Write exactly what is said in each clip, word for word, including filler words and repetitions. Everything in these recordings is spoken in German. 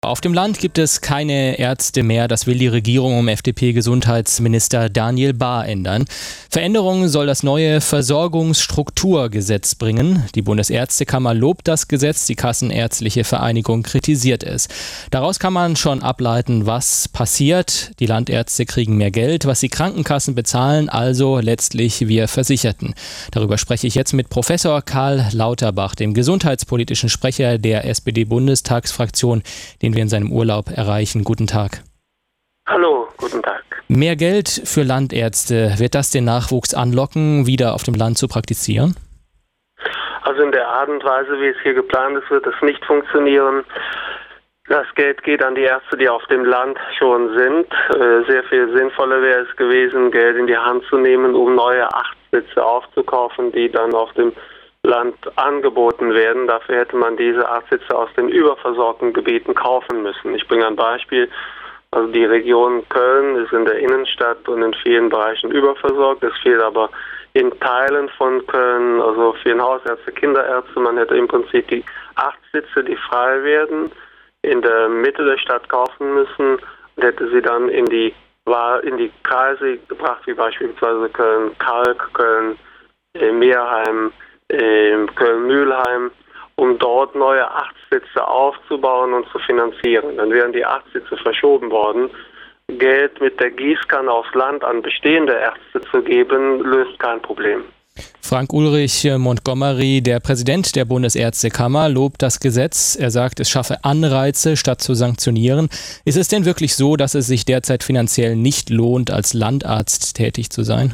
Auf dem Land gibt es keine Ärzte mehr. Das will die Regierung um F D P-Gesundheitsminister Daniel Bahr ändern. Veränderungen soll das neue Versorgungsstrukturgesetz bringen. Die Bundesärztekammer lobt das Gesetz, die Kassenärztliche Vereinigung kritisiert es. Daraus kann man schon ableiten, was passiert. Die Landärzte kriegen mehr Geld, was die Krankenkassen bezahlen, also letztlich wir Versicherten. Darüber spreche ich jetzt mit Professor Karl Lauterbach, dem gesundheitspolitischen Sprecher der S P D-Bundestagsfraktion, den wir in seinem Urlaub erreichen. Guten Tag. Hallo, guten Tag. Mehr Geld für Landärzte, wird das den Nachwuchs anlocken, wieder auf dem Land zu praktizieren? Also in der Art und Weise, wie es hier geplant ist, wird es nicht funktionieren. Das Geld geht an die Ärzte, die auf dem Land schon sind. Sehr viel sinnvoller wäre es gewesen, Geld in die Hand zu nehmen, um neue Arztsitze aufzukaufen, die dann auf dem Land angeboten werden. Dafür hätte man diese Arztsitze aus den überversorgten Gebieten kaufen müssen. Ich bringe ein Beispiel. Also die Region Köln ist in der Innenstadt und in vielen Bereichen überversorgt. Es fehlt aber in Teilen von Köln, also für den Hausärzte, Kinderärzte. Man hätte im Prinzip die Arztsitze, die frei werden, in der Mitte der Stadt kaufen müssen und hätte sie dann in die, in die Kreise gebracht, wie beispielsweise Köln-Kalk, Köln-Meerheim, Köln-Mühlheim, um dort neue Arztsitze aufzubauen und zu finanzieren. Dann wären die Arztsitze verschoben worden. Geld mit der Gießkanne aufs Land an bestehende Ärzte zu geben, löst kein Problem. Frank Ulrich Montgomery, der Präsident der Bundesärztekammer, lobt das Gesetz. Er sagt, es schaffe Anreize, statt zu sanktionieren. Ist es denn wirklich so, dass es sich derzeit finanziell nicht lohnt, als Landarzt tätig zu sein?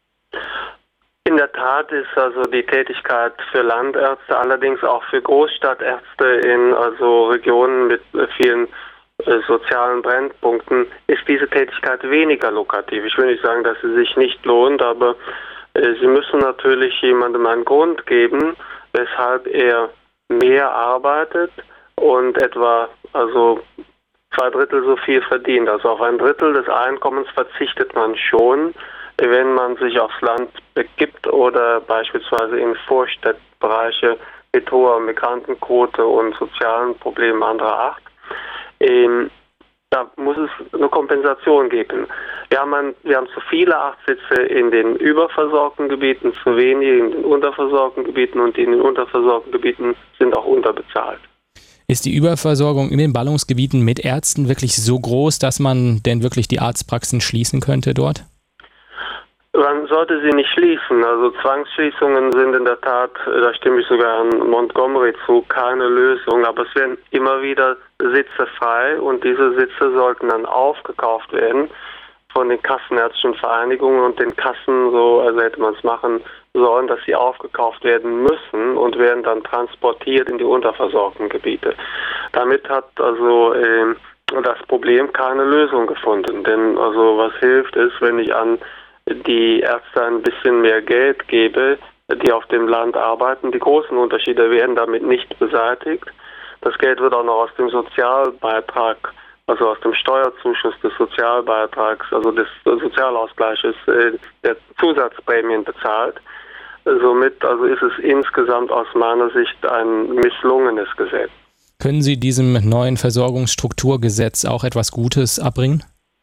In der Tat ist also die Tätigkeit für Landärzte, allerdings auch für Großstadtärzte in also Regionen mit vielen äh, sozialen Brennpunkten, ist diese Tätigkeit weniger lukrativ. Ich will nicht sagen, dass sie sich nicht lohnt, aber äh, sie müssen natürlich jemandem einen Grund geben, weshalb er mehr arbeitet und etwa also zwei Drittel so viel verdient. Also auf ein Drittel des Einkommens verzichtet man schon, wenn man sich aufs Land begibt oder beispielsweise in Vorstadtbereiche mit hoher Migrantenquote und sozialen Problemen anderer Art. Ähm, da muss es eine Kompensation geben. Wir haben, ein, wir haben zu viele Arztsitze in den überversorgten Gebieten, zu wenige in den unterversorgten Gebieten und die in den unterversorgten Gebieten sind auch unterbezahlt. Ist die Überversorgung in den Ballungsgebieten mit Ärzten wirklich so groß, dass man denn wirklich die Arztpraxen schließen könnte dort? Man sollte sie nicht schließen. Also Zwangsschließungen sind in der Tat, da stimme ich sogar Herrn Montgomery zu, keine Lösung. Aber es werden immer wieder Sitze frei und diese Sitze sollten dann aufgekauft werden von den kassenärztlichen Vereinigungen und den Kassen, so also hätte man es machen sollen, dass sie aufgekauft werden müssen und werden dann transportiert in die unterversorgten Gebiete. Damit hat also äh, das Problem keine Lösung gefunden. Denn also was hilft es, wenn ich an die Ärzte ein bisschen mehr Geld gebe, die auf dem Land arbeiten. Die großen Unterschiede werden damit nicht beseitigt. Das Geld wird auch noch aus dem Sozialbeitrag, also aus dem Steuerzuschuss des Sozialbeitrags, also des Sozialausgleiches, der Zusatzprämien bezahlt. Somit also ist es insgesamt aus meiner Sicht ein misslungenes Gesetz. Können Sie diesem neuen Versorgungsstrukturgesetz auch etwas Gutes abbringen?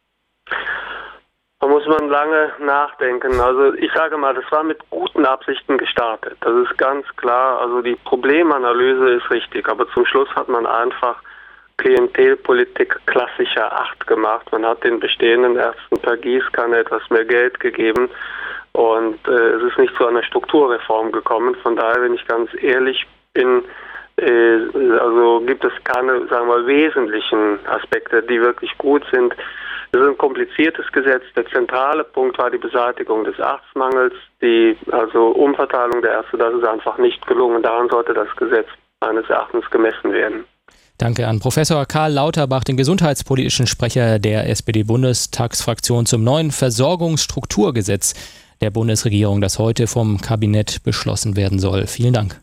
Da muss man lange nachdenken. Also ich sage mal, das war mit guten Absichten gestartet. Das ist ganz klar. Also die Problemanalyse ist richtig, aber zum Schluss hat man einfach Klientelpolitik klassischer Art gemacht. Man hat den bestehenden Ärzten per Gießkanne etwas mehr Geld gegeben und äh, es ist nicht zu einer Strukturreform gekommen. Von daher, wenn ich ganz ehrlich bin, äh, also gibt es keine, sagen wir mal, wesentlichen Aspekte, die wirklich gut sind. Es ist ein kompliziertes Gesetz. Der zentrale Punkt war die Beseitigung des Arztmangels, die also Umverteilung der Ärzte. Das ist einfach nicht gelungen. Daran sollte das Gesetz meines Erachtens gemessen werden. Danke an Professor Karl Lauterbach, den gesundheitspolitischen Sprecher der S P D-Bundestagsfraktion zum neuen Versorgungsstrukturgesetz der Bundesregierung, das heute vom Kabinett beschlossen werden soll. Vielen Dank.